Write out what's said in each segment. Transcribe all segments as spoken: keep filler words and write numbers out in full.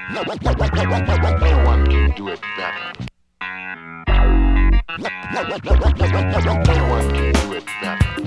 No one can do it better. No one can do it better. No one can do it better.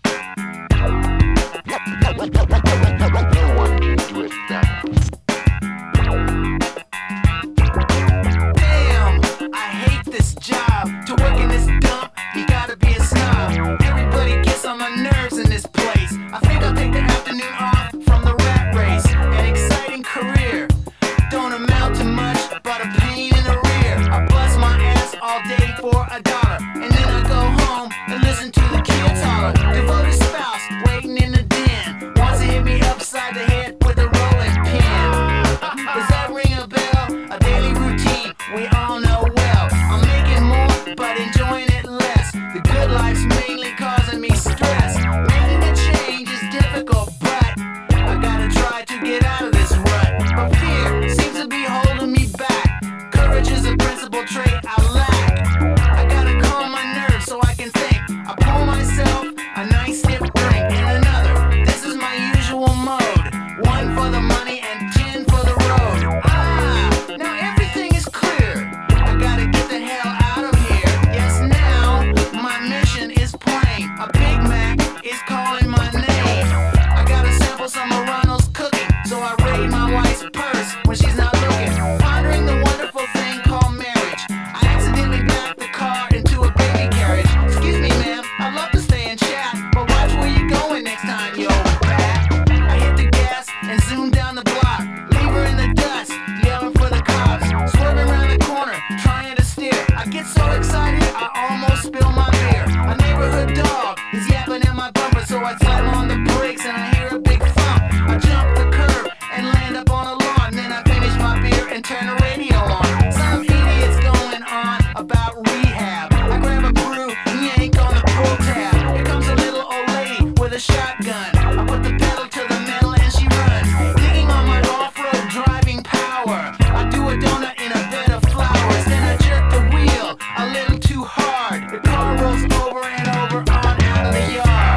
Damn, I hate this job. To work in this dump, you gotta be a snob. Everybody gets on my nerves in this place. I think I'll take the afternoon off from the rat race. An exciting career, don't amount to much, but a pain in the rear. I bust my ass all day for a dollar, and then I go home and listen to the kids holler. Devoted spouse waiting in the den wants to hit me upside the head with a rolling pin. Does that ring a bell? A daily routine we all know well. I'm making more, but enjoying it less. The good life's mainly causing me stress. Making a change is difficult, but I gotta try to get out of this rut. But fear seems to be holding me back. Courage is a principal trait I lack. I gotta calm my nerves so I can think. I pour myself a nice stiff drink and another. This is my usual mode. One for the money and ten for the road. Ah, now everything is clear. I gotta get the hell out of here. Yes, now my mission is plain. A Big Mac is calling my name. I gotta sample some of Ronald's cooking, so I raid my wife's purse when she's not looking. Pondering the wonderful thing called marriage. I accidentally backed the car into a baby carriage. Excuse me, ma'am, I'd love to stay and chat, but watch where you going next time, yo, bat. I hit the gas and zoom down the block. Leave her in the dust, yelling for the cops. Swerving around the corner, trying to steer. I get so excited, I almost spill my beer. A neighborhood dog is yapping at my bumper, so I slam on the brakes and I hear a big thump. I jump the curb and land up on a lawn. Then I finish my beer and turn the radio on. Some idiot's going on about rehab. I grab a brew and yank on the pull tab. Here comes a little old lady with a shotgun. I put the pedal to the metal and she runs, digging on my off-road driving power. I do a donut in a bed of flowers. Then I jerk the wheel a little too hard. The car rolls over and over on out of the yard.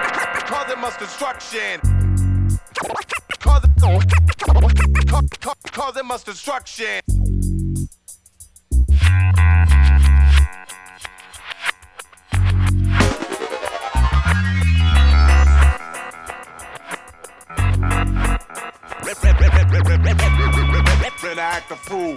Cause it must destruction. Cause it, cause, cause, cause it must destruction. Finna act a fool.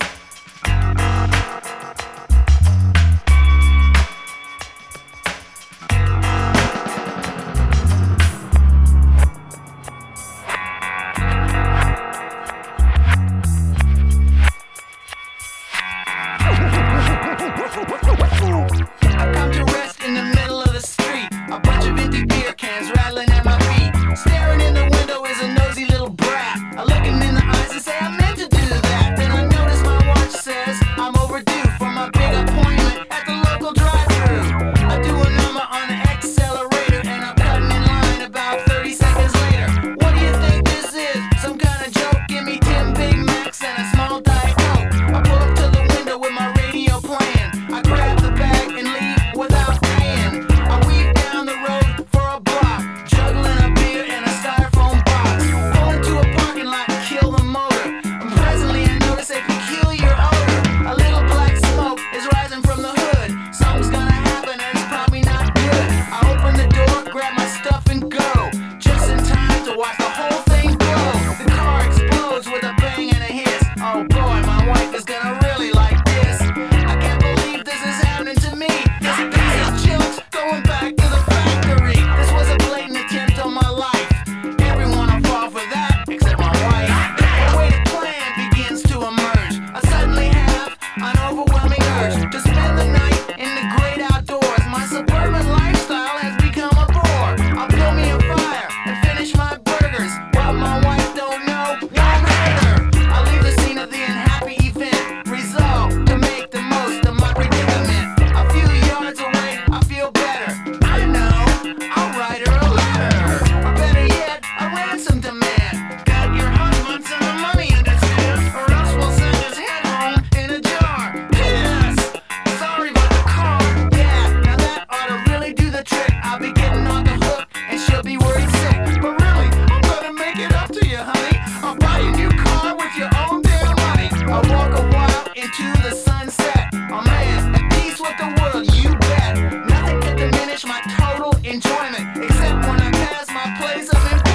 I come to rest in the middle of the street. A bunch of empty beer cans rattling at my feet. Staring in the window is a nosy little brat. I look him in the eyes and say I meant to do that. Then I notice my watch says I'm overdue for my big appointment at the local drive-thru. I do a number on the accelerator and I'm cutting in line about thirty seconds later. What do you think this is? Some kind of joke? Give me ten Big Macs and a small Diet Coke. I pull up to the window with my radio playing. I grab the bag and leave without paying. I weave down the road for a block, juggling a beer in a styrofoam box. Pull into a parking lot, kill the crush my total enjoyment. Except when I pass my place of employment.